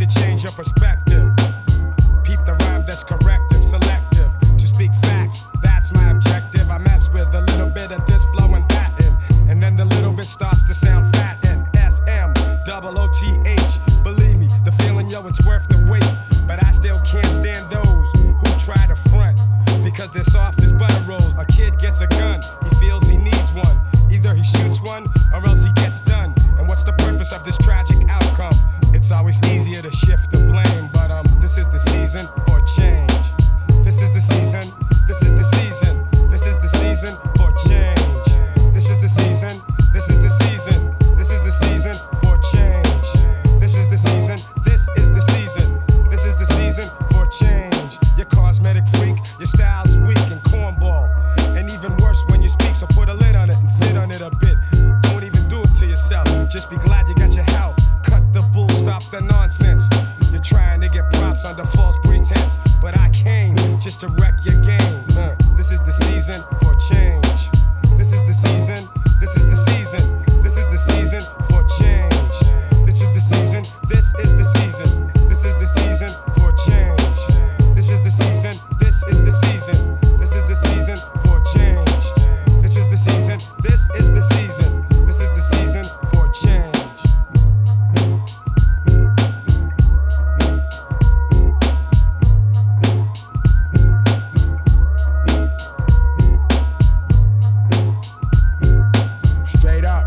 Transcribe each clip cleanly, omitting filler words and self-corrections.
change your perspective. Peep the rhyme that's corrective, selective. To speak facts, that's my objective. I mess with a little bit of this flow and that in, and then the little bit starts to sound fat and SMOOTH. Believe me, the feeling, yo, it's worth the wait. But I still can't stand those who try to front, because they're soft as butter rolls. A kid gets a gun, he feels he needs one. Either he shoots one, or else he gets done. And what's the purpose of this tragic outcome? It's always easier to shift the blame, but this is the season for change. This is the season, this is the season, this is the season for change. This is the season, this is the season, this is the season for change. This is the season, this is the season, this is the season for change. You're cosmetic freak, your style's weak and cornball. And even worse when you speak, so put a lid on it and sit on it a bit. Don't even do it to yourself, just be glad you got your health. Cut the bull, stop the nonsense. You're trying to get props under false pretense, but I came just to wreck your game. This is the season for change. This is the season, this is the season, this is the season for change. This is the season, this is the season, this is the season for change. This is the season, this is the season, this is the season for change. This is the season, this is the season, this is the season for change. Straight up.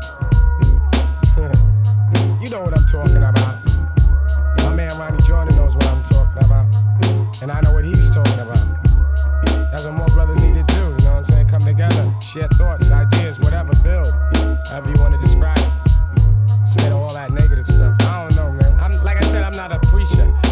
You know what I'm talking about. My man Ronnie Jordan knows what I'm talking about. And I know what he's talking about. That's what more brothers need to do, you know what I'm saying? Come together, share thoughts, ideas, whatever, build. However you want to describe it. Instead of all that negative stuff. I don't know, man. Like I said, I'm not a preacher.